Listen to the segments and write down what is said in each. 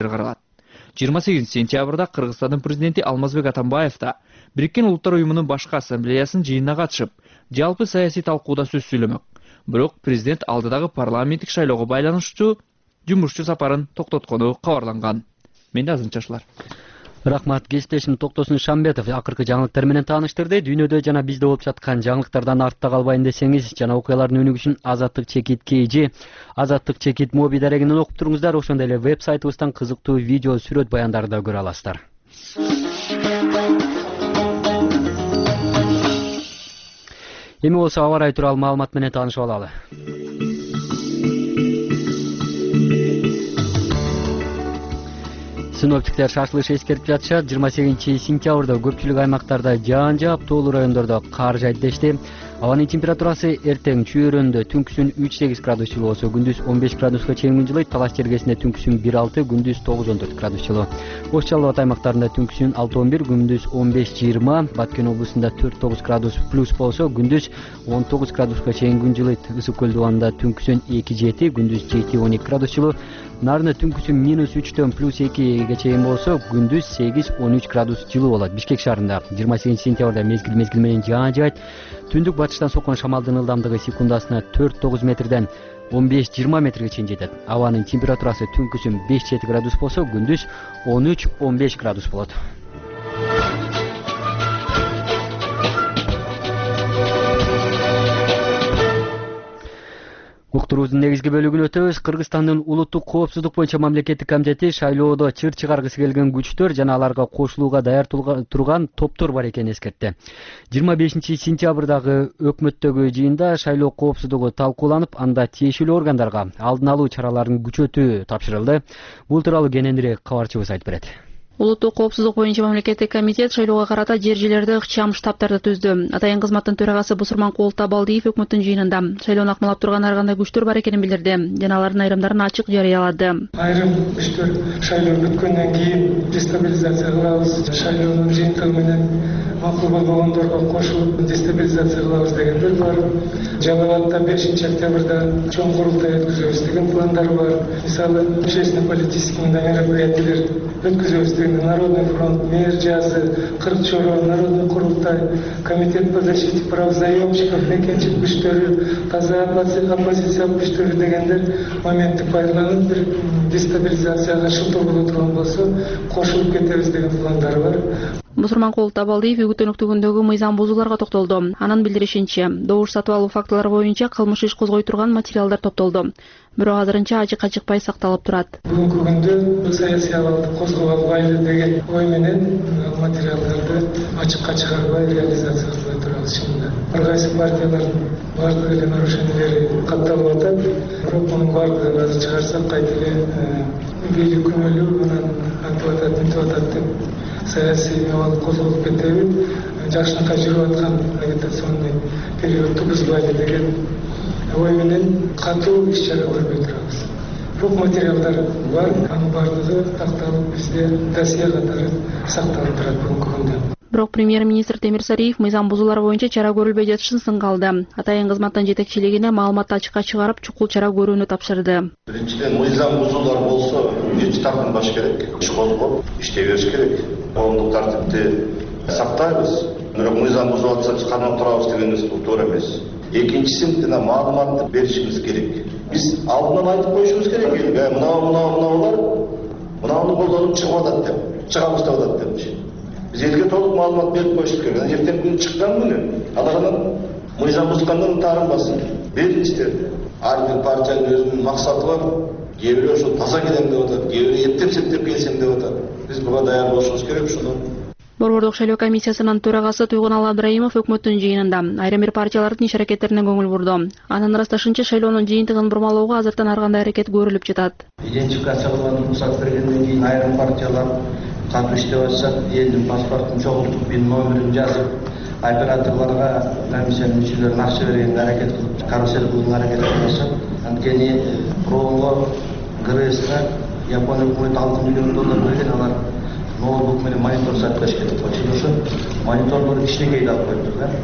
каралат. 28 сентябрда Кыргызстандын президенти Алмазбек Атамбаев да Бириккен Улуттар Уюмунун башкы ассамблеясынын жыйынына катышып, жалпы саясий талкууда сөз сүйлөмөк. Бирок президент алдыдагы парламенттик шайлоого байланыштуу жумушчу сапарын токтоткону кабарланган. Менде азырынча. Рахмат, кесиптешим Токтосун Шамбетов акыркы жаңылыктар менен тааныштырды. Дүйнөдө жана бизде болуп жаткан жаңылыктардан артта калбайын десеңиз, жана окуялардын өнүгүшү үчүн Азаттык Чекит KG, Азаттык Чекит моби дарегинен окуп туруңуздар. Ошондой эле веб-сайтыбыздан кызыктуу видео, сүрөт баяндарды да көрө аласыздар. Эми болсо аба ырайы тууралуу маалымат менен таанышып алалы. Синоптиктер шашылыш эскертип жатышат. 28 сентябрда көпчүлүк аймактарда жаан жаап, тоолуу райондордо кар жайт дешти. Абанын температурасы эртең чүйөрөндө түнкүсүн 3-8 градус жылуу болсо, күндүз 15 градуска чейин жылыйт. Талаш жергесинде түнкүсүн 1-6, күндүз 9-14 градус жылуу. Ош Жалал Абад аймактарында түнкүсүн 6-11, күндүз 15-20, Баткен облусунда 4-9 градус плюс болсо, күндүз 19 градуска чейин күн жылыйт. Ысык көл дубанында түнкүсүн 2-7, күндүз 7-12 градус жылуу. Нарында түнкүсүн -3-төн +2ге чейин болсо, күндүз 8-13 градус жылуу болот. Бишкек шаарында 28 сентябрда мезгил менен жаан жаайт. Түндүк батыштан соккон шамалдын ылдамдыгы секундасына 4-9 метрден 15-20 метрге чейин жетет. Абанын температурасы түнкүсүн 5-7 градус болсо, күндүз 13-15 градус болот. Уктуруубуздун негизги бөлүгүнө өтөбүз. Кыргызстандын улуттук коопсуздук боюнча мамлекеттик комитети шайлоодо чыр чыгаргысы келген күчтөр жана аларга кошулууга даяр турган топтор бар экенин эскертти. 25 сентябрдагы өкмөттөгү жыйында шайлоо коопсуздугу талкууланып, анда тиешелүү органдарга алдын алуу чараларын күчөтүү тапшырылды. Бул тууралуу кененирээк кабарчыбыз айтып берет. Улуттук коопсуздук боюнча мамлекеттик комитет шайлоого карата жер-жерлерде ыкчам штабтарды түздү. Атайын кызматтын төрагасы Бусурманкул Табалдиев өкмөттүн жыйынында шайлоону акмалап турган ар кандай күчтөр бар экенин билдирди жана алардын айрымдарын ачык жарыялады. Айрым күчтөр шайлоо бүткөндөн кийин дестабилизация кылабыз, шайлоонун жыйынтыгы менен макул болгондорго кошулуп дестабилизация кылабыз дегендер бар. Жалал Абадта 5 октябрда чоң курултай өткүзөбүз деген пландар бар. Мисалы, общественно-политический мероприятиялер өткүзөбүз деген Народный фронт, мэр жазы, Кыркчоро, Народный курултай, комитет по защите прав заемщиков, мекенчик күчтөрү, таза оппозиция күчтөрү дегендер моменттик пайдаланып бир дестабилизацияга шылтоо боло турган болсо, кошулуп кетебиз деген пландар бар. Бусурманкул Табалдиев үгүт өнөктүгүндөгү мыйзам бузууларга токтолду. Анын билдиришинче, добуш сатып алуу фактылары боюнча кылмыш иш козгой турган материалдар топтолду. Бирок азырынча ачык-ачыкпай сакталып турат. Бүгүнкү күндө саясий абалды козгоп албайлы деген ой менен материалдарды ачыкка чыгарбай реализация кылбай турабыз чынында. Ар кайсы партиялардын бардык эле нарушениялери катталып атат. Бирок мунун бардыгын азыр чыгарсак кайта эле бийлик күнөөлүү анан антип атат, мынтип атат деп саясий абал козголуп кетеби, жакшынакай жүрүп аткан агитационный периодду бузбайлы деген ой менен катуу иш-чара көрбөй турабыз. Бирок материалдар бар, анын бардыгы такталып бизде досье катары сакталып турат бүгүнкү күндө. Бирок премьер-министр Темир Сариев мыйзам бузуулар боюнча чара көрүлбөй жатышын сынга алды. Атайын кызматтын жетекчилигине маалыматты ачыкка чыгарып, чукул чара көрүүнү тапшырды. Биринчиден, мыйзам бузуулар болсо, эч тартынбаш керек, иш козгоп, иштей бериш керек. Коомдук тартипти сактайбыз. Бирок мыйзам бузуп атса, кармап турабыз дегенибиз бул туура эмес. Экинчиси, маалыматты беришибиз керек. Биз алдынан айтып коюшубуз керек, элге мынабалар мынауну колдонуп чыгып атат деп, чыгабыз деп атат депчи. Биз элге толук маалымат берип коюшубуз керек. Эртең күн чыккан күнү алардан мыйзам бузгандан таарынбасын. Биринчиден, ар бир партиянын өзүнүн максаты бар. Кээ бирөө ошо таза келем деп атат, кээ бирөө эптеп-септеп келсем деп атат. Биз буга даяр болушубуз керек ушуну. Борбордук шайлоо комиссиясынын төрагасы Туйгунал Абдрайымов өкмөттүн жыйынында айрым бир партиялардын иш аракеттерине көңүл бурду. Анын ырасташынча шайлоонун жыйынтыгын бурмалоого азыртан ар кандай аракет көрүлүп жатат. Идентификациялоого уруксат бергенден кийин айрым партиялар катуу иштеп атса, элдин паспортун чогултуп, номерин жазып, операторлорго комиссиянын мүчөлөрүнө акча бергенге аракет кылып, карусел кылууга аракет кылышат. Анткени промго ГРСка Япония өкмөтү $6 миллион берген, алар ноутбук менен монитор сатып беришкен. Ошо мониторлорду кичинекейди алып коюптур да.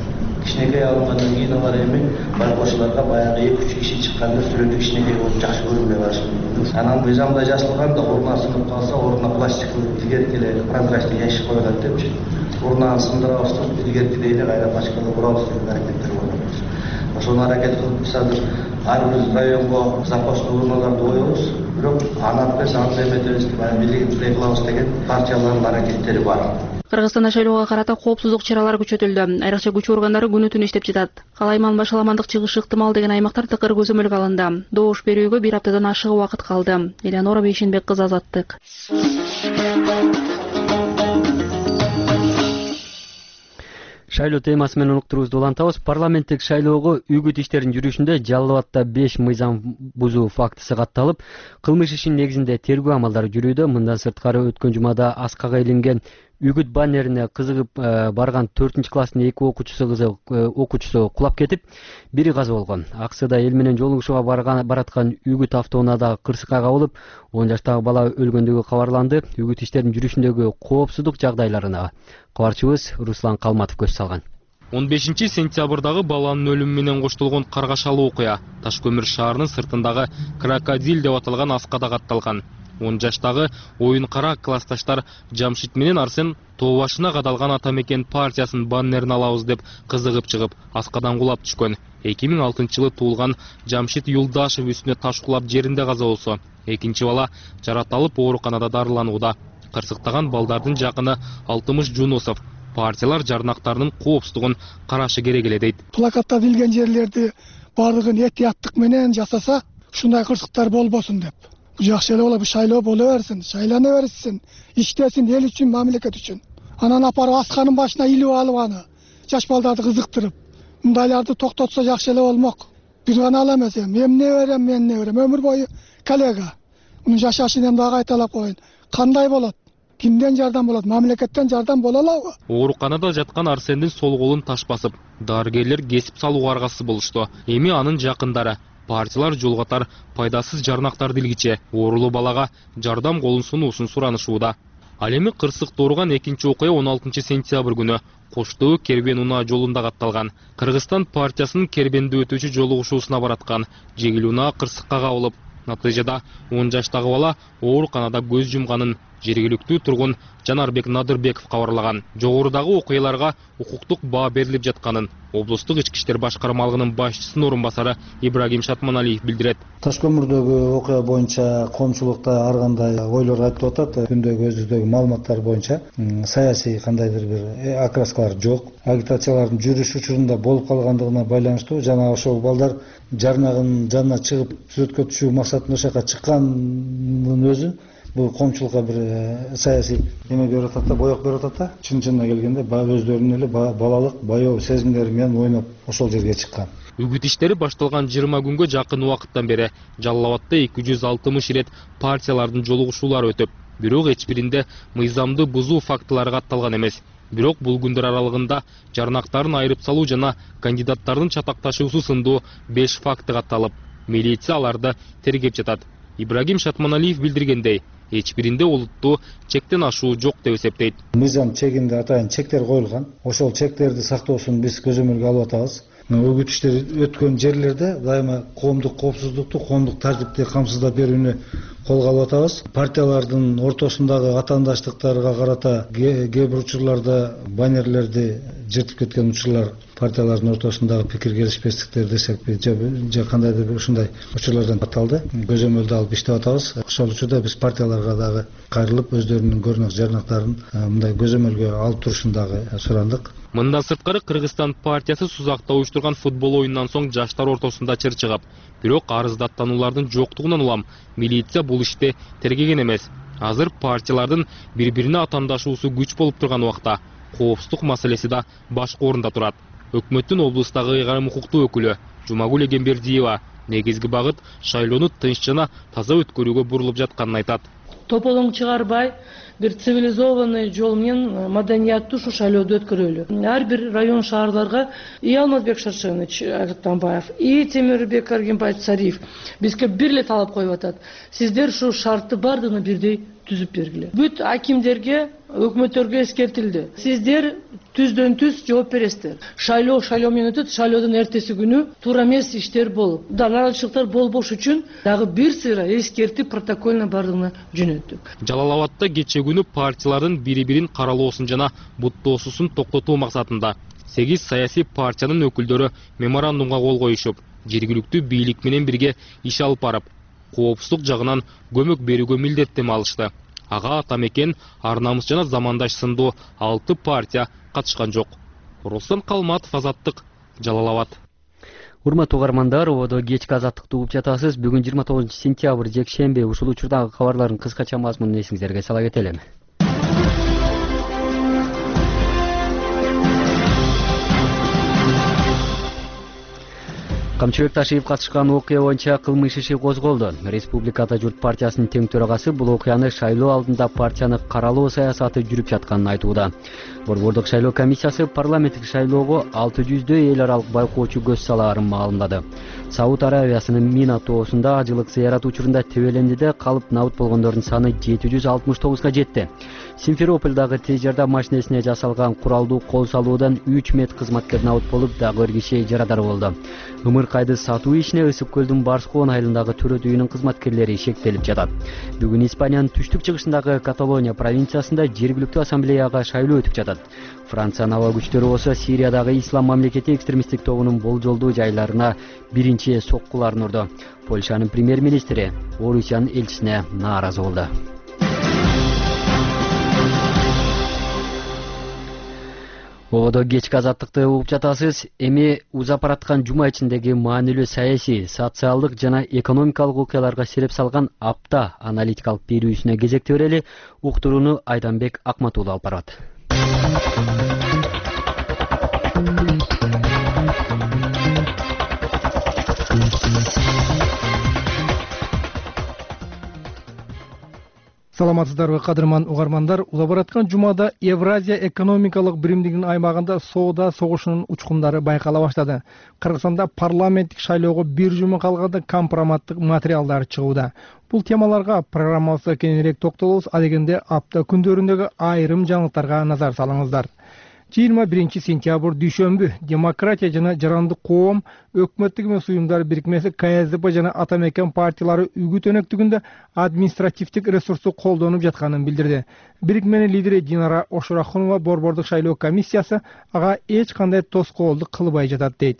кичинекей алынгандан кийин алар эми байкоочуларга баягы 2-3 киши чыкканда сүрөтү кичинекей болуп жакшы көрүнбөй калышы. Анан мыйзамда жазылган да ордуна сынып калса ордуна пластиктик илгерки эле прозрачный ящик коюлат депчи. Ордуна сындырабыз деп илгеркидей эле кайра пачкага урабыз деген аракеттер болот. Ошону аракет кылып биз азыр ар бир районго запасный урналарды коебуз. Бирок анат берсе аны эметебиз деп бийлигибизде кылабыз деген партиялардын аракеттери бар. Кыргызстанда шайлоого карата коопсуздук чаралары күчөтүлдү. Айрыкча күч органдары күнү түнү иштеп жатат. Калайман башаламандык чыгышы ыктымал деген аймактар тыкыр көзөмөлгө алынды. Добуш берүүгө 1 аптадан ашык убакыт калды. Элеонора Бейшенбек кызы, Азаттык. Шайлоо темасы менен уктуруубузду улантабыз. Парламенттик шайлоого үгүт иштеринин жүрүшүндө Жалал Абадта 5 мыйзам бузуу фактысы катталып, кылмыш ишинин негизинде тергөө амалдары жүрүүдө. Мындан сырткары өткөн жумада Аскага илинген үгүт баннерине кызыгып барган 4-класстын 2 окуучусу кулап кетип, бири каза болгон. Аксыда эл менен жолугушууга бараткан үгүт автоунаада кырсыкка кабылып, 10 жаштагы бала өлгөндүгү кабарланды. Үгүт иштеринин жүрүшүндөгү коопсуздук жагдайларына кабарчыбыз Руслан Калматов көз салган. 15 сентябрдагы баланын өлүмү менен коштолгон каргашалуу окуя Таш көмүр шаарынын сыртындагы Крокодил деп аталган аскада катталган. 10 жаштагы оюн кара классташтар Жамшит менен Арсен тоо башына кадалган ата мекен партиясынын баннерин алабыз деп кызыгып чыгып, аскадан кулап түшкөн. 2006-жылы туулган Жамшит Юлдашев үстүнө таш кулап жеринде каза болсо, экинчи бала жараталып ооруканада дарыланууда. Кырсыктаган балдардын жакыны Алтымыш Жунусов партиялар жарнактарынын коопсуздугун карашы керек эле дейт. Плакатта билген жерлерди бардыгын этияттык менен жасаса, ушундай кырсыктар болбосун деп. Жакшы эле болот, шайлоо боло берсин, шайлана берсин, иштесин эл үчүн, мамлекет үчүн. Анан апарып асканын башына илип алып аны, жаш балдарды кызыктырып, мындайларды токтотсо жакшы эле болмок. Бир гана ала эмес, мен не берем, өмүр бою коллега. Мунун жашашын эми дагы кайталап коеюн. Кандай болот? Кимден жардам болот? Мамлекеттен жардам боло алабы? Ооруканада жаткан Арсендин сол колун таш басып, дарыгерлер кесип салууга аргасыз болушту. Эми анын жакындары партиялар жолготар пайдасыз жарнактарды илгиче оорулуу балага жардам колун сунуусун суранышууда. Ал эми кырсыкта ооруган экинчи окуя 16 сентябрь күнү Коштоо Кербен унаа жолунда катталган. Кыргызстан партиясынын Кербенде өтүүчү жолугушуусуна бараткан жегил унаа кырсыкка кабылып, натыйжада 10 жаштагы бала ооруканада көз жумганын жергиликтүү тургун Жанарбек Надырбеков кабарлаган. Жогорудагы окуяларга укуктук баа берилип жатканын облустук ички иштер башкармалыгынын башчысынын орун басары Ибрагим Шатманалиев билдирет. Таш көмүрдөгү окуя боюнча коомчулукта ар кандай ойлор айтылып атат. Күндөгү өзүбүздөгү маалыматтар боюнча саясий кандайдыр бир окраскалар жок. Агитациялардын жүрүш учурунда болуп калгандыгына байланыштуу жана ошол балдар жарнагынын жанына чыгып сүрөткө түшүү максатында ошака чыккандын өзү бул коомчулукка бир саясий эме берип атат да, боек берип атат да. Чын-чынына келгенде өздөрүнүн эле балалык баяу сезимдери менен ойноп ошол жерге чыккан. Үгүт иштери башталган 20 күнгө жакын убакыттан бери Жалал Абадта 260 ирет партиялардын жолугушуулары өтүп, бирок эч биринде мыйзамды бузуу фактылары катталган эмес. Бирок бул күндөр аралыгында жарнактарын айырып салуу жана кандидаттардын чатакташуусу сындуу 5 факты катталып, милиция аларды тергеп жатат. Ибрагим Шатманалиев билдиргендей, эч биринде олуттуу чектен ашуу жок деп эсептейт. Мыйзам чегинде атайын чектер коюлган. Ошол чектерди сактоосун биз көзөмөлгө алып атабыз. Үгүт иштери өткөн жерлерде дайыма коомдук коопсуздукту, коомдук тартипти камсыздап берүүнү колго алып атабыз. Партиялардын ортосундагы атаандаштыктарга карата кээ бир учурларда баннерлерди жыртып кеткен учурлар партиялардын ортосундагы пикир келишпестиктер десекпи же кандайдыр бир ушундай учурлардан катталды. Көзөмөлдү алып иштеп атабыз. Ошол учурда биз партияларга дагы кайрылып өздөрүнүн көрүнөк жарнактарын мындай көзөмөлгө алып турушун дагы сурандык. Мындан сырткары Кыргызстан партиясы Сузакта уюштурган футбол оюнунан соң жаштар ортосунда чыр чыгып, бирок арыздаттануулардын жоктугунан улам милиция бул ишти тергеген эмес. Азыр партиялардын бири-бирине атаандашуусу күч болуп турган убакта коопсуздук маселеси да башкы орунда турат. Өкмөттүн облустагы ыйгарым укуктуу өкүлү Жумагул Эгембердиева негизги багыт шайлоону тынч жана таза өткөрүүгө бурулуп жатканын айтат. Тополоң чыгарбай, бир цивилизованный жол менен маданияттуу ушу шайлоодо өткөрөлү. Ар бир район шаарларга и Алмазбек Шаршенович Атамбаев, и Темирбек Аргенбаев Цариф бизге бир эле талап коюп атат. Сиздер ушу шартты бардыгын бирдей түзүп бергиле. Бүт акимдерге, өкмөттөргө эскертилди. Сиздер түздөн түз жооп бересиздер. Шайлоо менен өтөт, шайлоодон эртеси күнү туура эмес иштер болуп, нараазычылыктар болбош үчүн дагы бир сыйра эскертип протокольно бардыгына жөнөттүк. Жалал Абадта кече күнү партиялардын бири-бирин каралоосун жана буттоосусун токтотуу максатында 8 саясий партиянын өкүлдөрү меморандумга кол коюшуп, жергиликтүү бийлик менен бирге иш алып барып, коопсуздук жагынан көмөк берүүгө милдеттенме алышты. Ага Атамекен, Ар намыс жана Замандаш сындуу 6 партия катышкан жок. Руслан Калматов, Азаттык, Жалал Абад. Урматтуу угармандар, ободо кечки азаттыкты угуп жатасыз. Бүгүн 29 сентябрь жекшемби. Ушул учурдагы кабарлардын кыскача мазмунун эсиңиздерге сала кетели. Камчыбек Ташиев катышкан окуя боюнча кылмыш иши козголду. Республикада Журт партиясынын тең төрагасы бул окуяны шайлоо алдында партияны каралоо саясаты жүрүп жатканын айтууда. Борбордук шайлоо комиссиясы парламенттик шайлоого 600дөй эл аралык байкоочу көз салаарын маалымдады. Сауд Аравиясынын Мина тоосунда ажылык зыярат учурунда тебелендиде калып набыт болгондордун саны 769га жетти. Симферопольдагы тез жардам машинесине жасалган куралдуу кол салуудан 3 мед кызматкер набыт болуп, дагы бир киши жарадар болду. Ымыркайды сатуу ишине Ысык көлдүн Барскоон айылындагы төрөт үйүнүн кызматкерлери шектелип жатат. Бүгүн Испаниянын түштүк чыгышындагы Каталония провинциясында жергиликтүү ассамблеяга шайлоо өтүп жатат. Франциянын аба күчтөрү болсо Сириядагы ислам мамлекети экстремисттик тобунун болжолдуу жайларына биринчи соккуларын урду. Польшанын премьер-министри Орусиянын элчисине нааразы болду. Ободо кечки азаттыкты угуп жатасыз. Эми узап бараткан жума ичиндеги маанилүү саясий, социалдык жана экономикалык окуяларга сереп салган апта аналитикалык берүүсүнө кезекти берели. Уктурууну Айданбек Акматуулу алып барат. Саламатсыздарбы, кадырман угармандар. Узап бараткан жумада Евразия экономикалык биримдигинин аймагында соода согушунун учкундары байкала баштады. Кыргызстанда парламенттик шайлоого бир жума калганда компроматтык материалдар чыгууда. Бул темаларга программабызда кеңирээк токтолобуз. Адегенде апта күндөрүндөгү айрым жаңылыктарга назар салыңыздар. 21 сентябрь дүйшөмбү Демократия жана Жарандык коом өкмөттүк эмес уюмдар бирикмеси КСДП жана Атамекен партиялары үгүт өнөктүгүндө административдик ресурсту колдонуп жатканын билдирди. Бирикменин лидери Динара Ошурахунова борбордук шайлоо комиссиясы ага эч кандай тоскоолдук кылбай жатат дейт.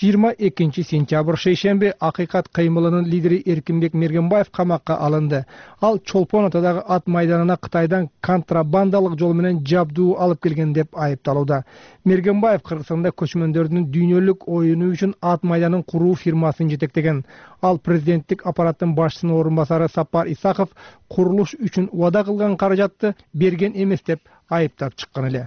22 сентябрь шейшемби Акыйкат кыймылынын лидери Эркинбек Мергенбаев камакка алынды. Ал Чолпон атадагы ат майданына Кытайдан контрабандалык жол менен жабдуу алып келген деп айыпталууда. Мергенбаев Кыргызстанда көчмөндөрдүн дүйнөлүк оюну үчүн ат майданын куруу фирмасын жетектеген. Ал президенттик аппараттын башчысынын орун басары Сапар Исаков курулуш үчүн убада кылган каражатты берген эмес деп айыптап чыккан эле.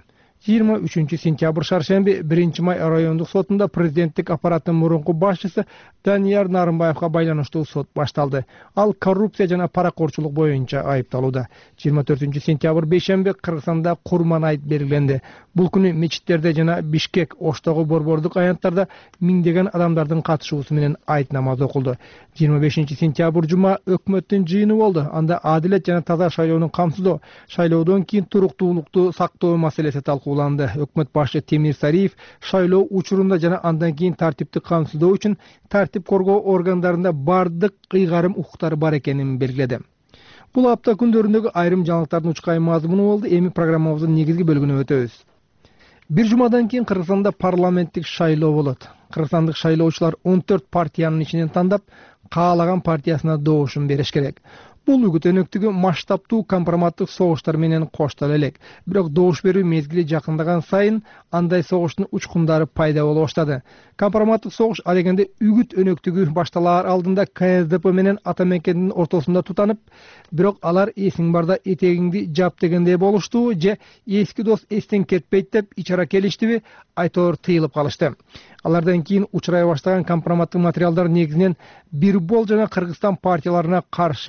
23 сентябрь шаршемби 1 май райондук сотунда президенттик аппараттын мурунку башчысы Данияр Нарымбаевга байланыштуу сот башталды. Ал коррупция жана паракорчулук боюнча айыпталууда. 24 сентябрь бейшемби Кыргызстанда Курман айт белгиленди. Бул күнү мечиттерде жана Бишкек, Оштогу борбордук аянттарда миңдеген адамдардын катышуусу менен айт намазы окулду. 25 сентябрь жума өкмөттүн жыйыны болду. Анда адилет жана таза шайлоонун камсыздоо, шайлоодон кийин туруктуулукту сактоо маселеси талкууланды. Өкмөт башчы Темир Сариев шайлоо учурунда жана андан кийин тартипти камсыздоо үчүн тартип коргоо органдарында бардык ыйгарым укуктары бар экенин белгиледи. Бул апта күндөрүндөгү айрым жаңылыктардын учкай мазмуну болду. Эми программабыздын негизги бөлүгүнө өтөбүз. Бир жумадан кийин Кыргызстанда парламенттик шайлоо болот. Кыргызстандык шайлоочулар 14 партиянын ичинен тандап, каалаган партиясына доошун бериш керек. Бул үгүт өнөктүгү масштабтуу компроматтык согуштар менен коштоло элек. Бирок доош берүү мезгили жакындаган сайын андай согуштун учкундары пайда боло баштады. Компроматтык согуш адегенде үгүт өнөктүгү башталаар алдында КСДП менен Атамекендин ортосунда тутанып, бирок алар эсиң барда этегиңди жап дегендей болушту же эски дос эстен кетпейт деп ичара келиштиби, айтор тыйылып калышты. Алардан кийин учурай баштаган компроматтык материалдар негизинен Бир бол жана Кыргызстан партияларына каршы багыт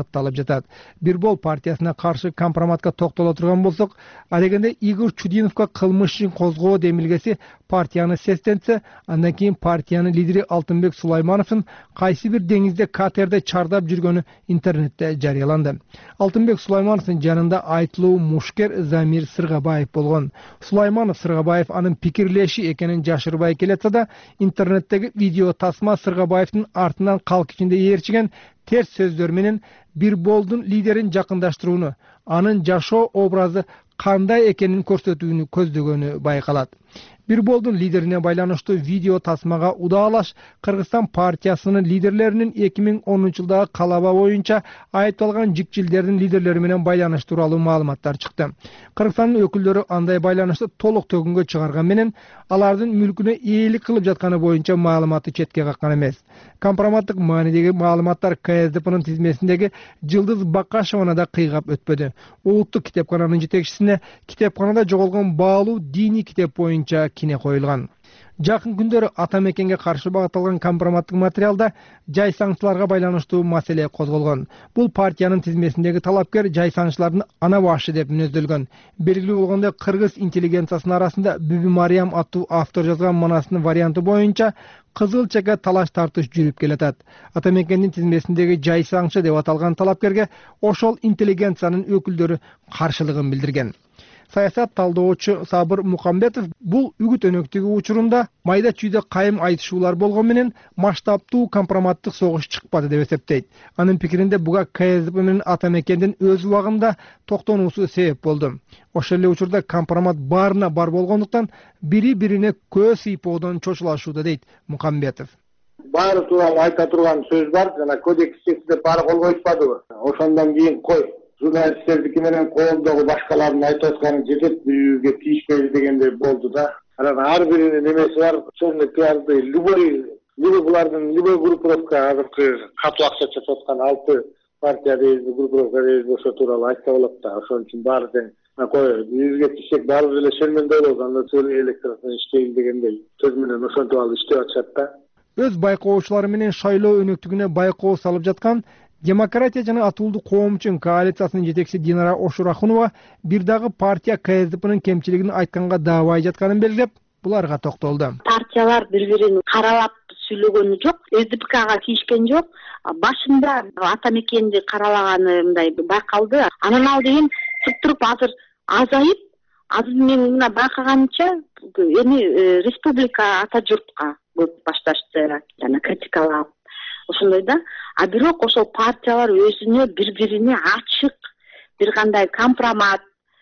катталып жатат. Бирбол партиясына каршы компроматка токтоло турган болсок, адегенде Игорь Чудиновго кылмыш ишин козгоо демилгеси партияны сестентсе, андан кийин партиянын лидери Алтынбек Сулаймановдун кайсы бир деңизде катерде чардап жүргөнү интернетте жарыяланды. Алтынбек Сулаймановдун жанында айтылуу мушкер Замир Сыргабаев болгон. Сулайманов Сыргабаев анын пикирлеши экенин жашырбай келатса да, интернеттеги видео тасма Сыргабаевдин артынан калк ичинде ээрчиген терс сөздөр менен Бирболдун лидерин жакындаштырууну, анын жашоо образы кандай экенин көрсөтүүнү көздөгөнү байкалат. Бирболдун лидерине байланыштуу видео тасмага удаалаш Кыргызстан партиясынын лидерлеринин 2010-жылдагы калаба боюнча айыпталган жикчилдердин лидерлери менен байланыш тууралуу маалыматтар чыкты. Кыргызстандын өкүлдөрү андай байланышты толук төгүнгө чыгарган менен алардын мүлкүнө ээлик кылып жатканы боюнча маалыматты четке каккан эмес. Компроматтык маанидеги маалыматтар КСДПнын тизмесиндеги Жылдыз Бакашеваны да кыйгап өтпөдү. Улуттук китепкананын жетекчисине китепканада жоголгон баалуу диний китеп боюнча кине коюлган. Жакын күндөрү ата мекенге каршы багытталган компроматтык материалда жай саңчыларга байланыштуу маселе козголгон. Бул партиянын тизмесиндеги талапкер жай саңчылардын ана башы деп мүнөздөлгөн. Белгилүү болгондой, кыргыз интеллигенциясынын арасында Бүбү Мариям аттуу автор жазган манастын варианты боюнча кызылчага талаш тартыш жүрүп келатат. Ата мекендин тизмесиндеги жай саңчы деп аталган талапкерге ошол интеллигенциянын өкүлдөрү каршылыгын билдирген. Саясат талдоочу Сабыр Мукамбетов бул үгүт өнөктүгү учурунда майда чүйдө кайым айтышуулар болгон менен масштабтуу компроматтык согуш чыкпады деп эсептейт. Анын пикиринде буга КСДП менен ата мекендин өз убагында токтонуусу себеп болду. Ошол эле учурда компромат баарына бар болгондуктан бири-бирине көз сыйпоодон чочулашууда дейт Мукамбетов. Баары тууралуу айта турган сөз бар, жана кодексте баары кол коюшпадыбы? Ошондон кийин кой. Журналисттердики менен коомдогу башкалардын айтып атканын жетет билүүгө тийишпейт дегендей болду да. Анан ар биринин немеси бар. Ошондой пиарды любой булардын группировка азыркы катуу акча чачып аткан 6 партия дейбиз, группировка дейбиз, ошо тууралуу айтса болот да. Ошон үчүн баары тең кой бизге тишек баарыбыз эле шерменде болобуз, анда сөйлөй электоратына иштейин дегендей сөз менен ошентип алып иштеп атышат да. Өз байкоочулары менен шайлоо өнөктүгүнө байкоо салып жаткан Демократия жана Атуулдуу коом үчүн коалициясынын жетекчиси Динара Ошурахунова бир дагы партия КСДПнын кемчилигин айтканга даабай жатканын белгилеп, буларга токтолду. Партиялар бири-бирин каралап сүйлөгөнү жок, СДПКга тийишкен жок. Башында ата мекенди каралаганы мындай байкалды. Анан ал деген туруп азыр азайып, азыр мен мына байкаганымча эми республика ата журтка көп башташты, жана критикалап ошондой да. А бирок ошол партиялар өзүнө бири-бирине ачык бир кандай компромат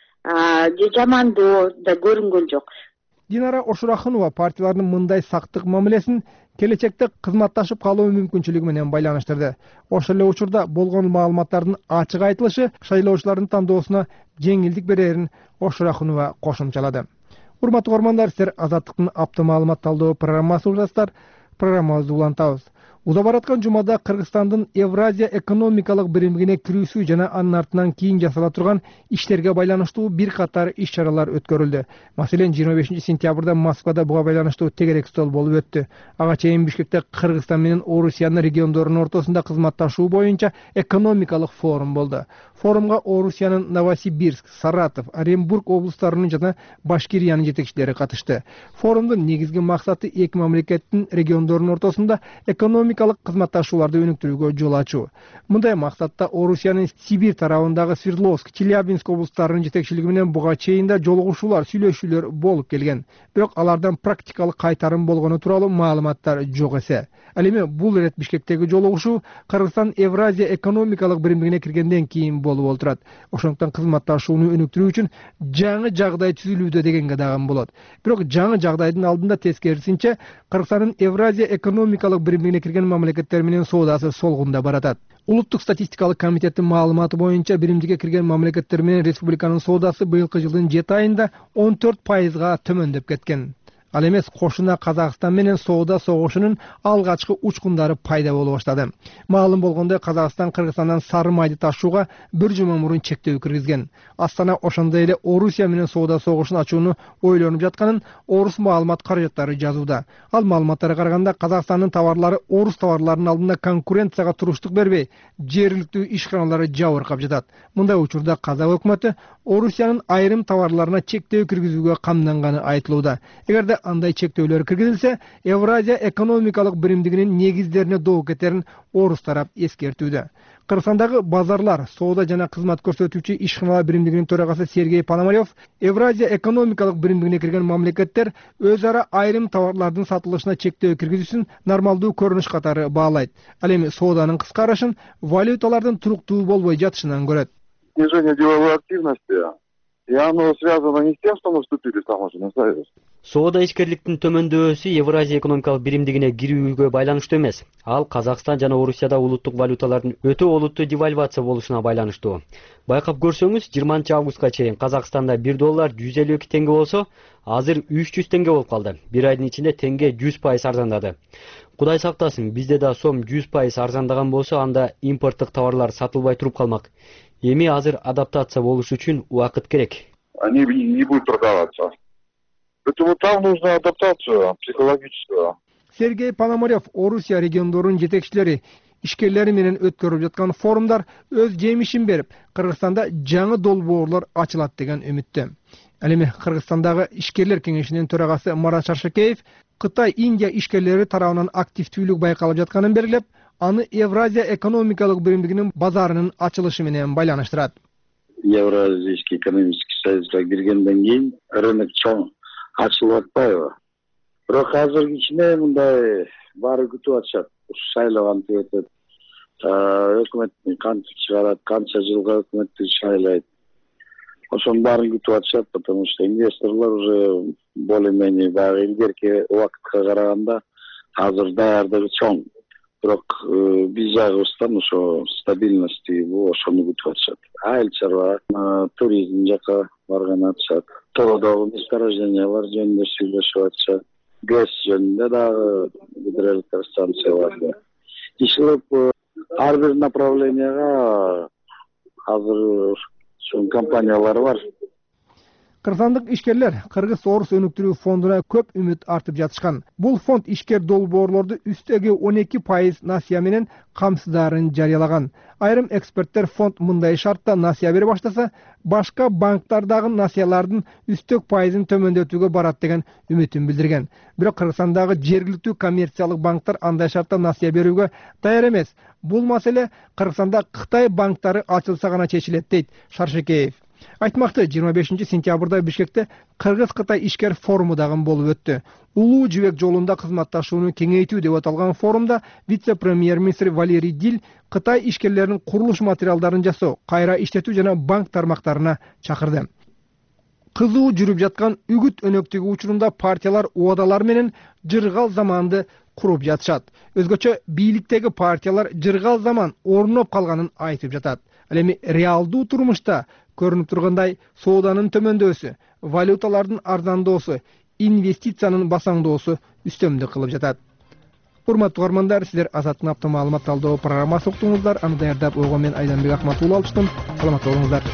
же жамандоо да көрүнгөн жок. Динара Ошурахунова партиялардын мындай сактык мамилесин келечекте кызматташып калуу мүмкүнчүлүгү менен байланыштырды. Ошол эле учурда болгон маалыматтардын ачык айтылышы шайлоочулардын тандоосуна жеңилдик берерин Ошурахунова кошумчалады. Урматтуу көрөрмандар, сиздер Азаттыктын апта маалымат талдоо программасы угасыздар. Программабызды улантабыз. Уда бараткан жумада Кыргызстандын Евразия экономикалык биримигине кирүүсү жана анын артынан кийин жасала турган иштерге байланыштуу бир катар иш-чаралар өткөрүлдү. Маселен, 25-сентябрда Москвада буга байланыштуу тегерек стол болуп өттү. Ага чейин Бишкекте Кыргызстан менен Орусиянын региондорунун ортосунда кызматташуу боюнча экономикалык форум болду. Форумга Орусиянын Новосибирск, Саратов, Оренбург облустарынын жана Башкириянын жетекчилери катышты. Форумдун негизги максаты эки мамлекеттин региондорунун ортосунда экономикалык кызматташууларды өнүктүрүүгө жол ачуу. Мындай максатта Орусиянын Сибирь тарабындагы Свердловск, Челябинск облустарынын жетекчилиги менен буга чейин да жолугушуулар, сүйлөшүүлөр болуп келген. Бирок алардан практикалык кайтарым болгону тууралуу маалыматтар жок эсе. Ал эми бул ирет Бишкектеги жолугушуу Кыргызстан Евразия экономикалык биримигине киргенден кийин болуп олтурат. Ошондуктан кызматташууну өнүктүрүү үчүн жаңы жагдай түзүлүүдө дегенге дагы болот. Бирок жаңы жагдайдын алдында тескерисинче Кыргызстандын Евразия экономикалык биримигине кирген мамлекеттер менен соодасы солгунда баратат. Улуттук статистикалык комитеттин маалыматы боюнча биримдикке кирген мамлекеттер менен республиканын соодасы быйылкы жылдын 7 айында 14%га төмөндөп кеткен. Ал эмес кошуна Казакстан менен соода согушунун алгачкы учкундары пайда боло баштады. Маалым болгондой, Казакстан Кыргызстандан сары майды ташууга бир жума мурун чектөө киргизген. Астана ошондой эле Орусия менен соода согушун ачууну ойлонуп жатканын Орус маалымат каражаттары жазууда. Ал маалыматтарга караганда, Казакстандын товарлары Орус товарларынын алдында конкуренцияга туруштук бербей, жергиликтүү ишканалары жабыркап жатат. Мындай учурда Казак өкмөтү Орусиянын айрым товарларына чектөө киргизүүгө камданганы айтылууда. Эгерде андай чектөөлөр киргизилсе, Евразия экономикалык биримдигинин негиздерине доо кетерин Орус тарап эскертүүдө. Кыргызстандагы базарлар, соода жана кызмат көрсөтүүчү ишканалар биримдигинин төрагасы Сергей Пономарев Евразия экономикалык биримдигине кирген мамлекеттер өз ара айрым товарлардын сатылышына чектөө киргизүүсүн нормалдуу көрүнүш катары баалайт. Ал эми сооданын кыскарышын валюталардын туруктуу болбой жатышынан көрөт. Снижение деловой активности, и оно связано не с тем, что мы вступили в таможенный союз. Соода ишкерликтин төмөндөшү Евразия экономикалык биримдигине кирүүгө байланыштуу эмес. Ал Казакстан жана Орусияда улуттук валюталардын өтө олуттуу девальвация болушуна байланыштуу. Байкап көрсөңүз, 20 августка чейин Казакстанда $1 152 теңге болсо, азыр 300 теңге болуп калды. Бир айдын ичинде теңге 100% арзандады. Кудай сактасын, бизде да сом 100% арзандаган болсо, анда импорттук товарлар сатылбай туруп калмак. Эми азыр адаптация болуш үчүн убакыт керек. Они не будут продаваться. Поэтому там нужна адаптация психологическая. Сергей Пономарев Орусия региондорунун жетекчилери ишкерлери менен өткөрүлүп жаткан форумдар өз жемишин берип, Кыргызстанда жаңы долбоорлор ачылат деген үмүттө. Ал эми Кыргызстандагы ишкерлер кеңешинин төрагасы Марат Шаршекеев Кытай Индия ишкерлери тарабынан активдүүлүк байкалып жатканын белгилеп, аны Евразия экономикалык биримдигинин базарынын ачылышы менен байланыштырат. Евразийский экономический союзга киргенден кийин рынок чоң ачылып атпайбы? Бирок азыркы ичинде мындай баары күтүп атышат. Шайлоо кантип өтөт? Өкмөт кантип чыгарат? Канча жылга өкмөттү шайлайт? Ошонун баарын күтүп атышат, потому что инвесторлор уже более-менее баягы илгерки убакытка караганда азыр даярдыгы чоң. Бирок биз жагыбыздан ошо стабильности ошону күтүп атышат. Айыл чарба, туризм жака барган атышат. Тоодогу месторождениялар жөнүндө сүйлөшүп атышат. ГЭС жөнүндө дагы гидроэлектростанция бар. Ишилип ар бир направленияга азыр ушул компаниялар бар. Кыргызстандык ишкерлер Кыргыз-Орус өнүктүрүү фондуна көп үмүт артып жатышкан. Бул фонд ишкер долбоорлорду үстөгү 12% насыя менен камсыздарын жарыялаган. Айрым эксперттер фонд мындай шартта насыя бере баштаса, башка банктардагы насыялардын үстөк пайызын төмөндөтүүгө барат деген үмүтүн билдирген. Бирок Кыргызстандагы жергиликтүү коммерциялык банктар андай шартта насыя берүүгө даяр эмес. Бул маселе Кыргызстанда Кытай банктары ачылса гана чечилет, дейт Шаршекеев. Айтмакты, 25 сентябрда Бишкекте Кыргыз-Кытай ишкер форуму дагы болуп өттү. Улуу жибек жолунда кызматташууну кеңейтүү деп аталган форумда вице-премьер-министр Валерий Дил Кытай ишкерлеринин курулуш материалдарын жасоо, кайра иштетүү жана банк тармактарына чакырды. Кызуу жүрүп жаткан үгүт өнөктүгү учурунда партиялар убадалар менен жыргал заманды куруп жатышат. Өзгөчө бийликтеги партиялар жыргал заман орноп калганын айтып жатат. Ал эми реалдуу турмушта көрүнүп тургандай сооданын төмөндөсү, валюталардын арзандоосу, инвестициянын басаңдоосу үстөмдүк кылып жатат. Урматтуу угармандар, сиздер Азаттын апта маалымат талдоо программасы уктуңуздар. Аны даярдап ойгон мен Айданбек Акматуулу алыштым. Саламатта болуңуздар.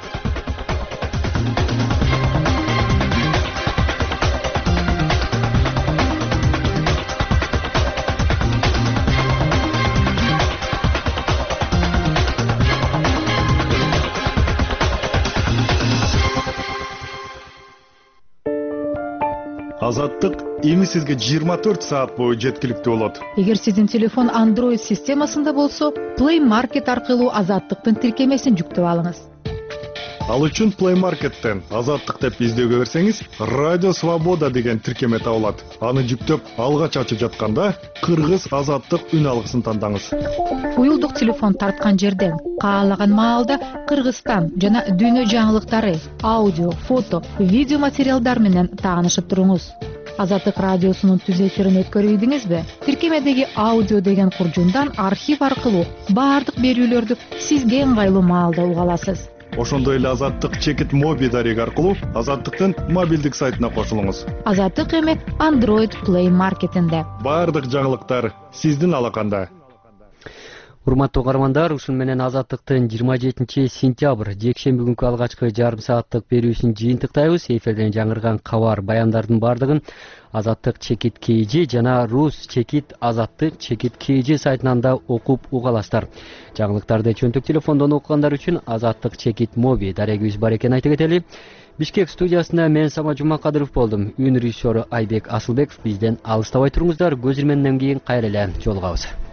Азаттык эми сизге 24 саат бою жеткиликтүү болот. Эгер сиздин телефон Android системасында болсо, Play Market аркылуу Азаттыктын тиркемесин жүктөп алыңыз. Ал үчүн Play Market'тен Азаттык деп издөөгө берсеңиз, Радио Свобода деген тиркеме табылат. Аны жүктөп, алгач ачып жатканда Кыргыз Азаттык үн алгысын тандаңыз. Уюлдук телефон тарткан жерден каалаган маалда Кыргызстан жана дүйнө жаңылыктары, аудио, фото, видео материалдар менен таанышып туруңуз. Азаттык радиосунун түз эфирин өткөрүйдүңүзбү? Тиркемедеги аудио деген куржундан архив аркылуу баардык берүүлөрдү сизге ыңгайлуу маалда уга аласыз. Ошондой эле Азаттык чекит моби дареги аркылуу Азаттыктын мобилдик сайтына кошулуңуз. Азаттык эми Android Play Marketинде. Бардык жаңылыктар сиздин алаканда. Урматтуу угармандар, ушун менен Азаттыктын 27 сентябрь жекшемби күнкү алгачкы жарым сааттык берүүсүн жыйынтыктайбыз. Эфирден жаңырган кабар баяндардын бардыгын Азаттык чекит KG жана Рус чекит Азаттык чекит KG сайтынан да окуп уга аласыздар. Жаңылыктарды чөнтөк телефондон окугандар үчүн Азаттык чекит моби дарегибиз бар экенин айта кетели. Бишкек студиясында мен Сама Жумакадыров болдум. Үн режиссеру Айбек Асылбеков. Бизден алыстабай туруңуздар. Көз ирменден кийин кайра эле жолугабыз.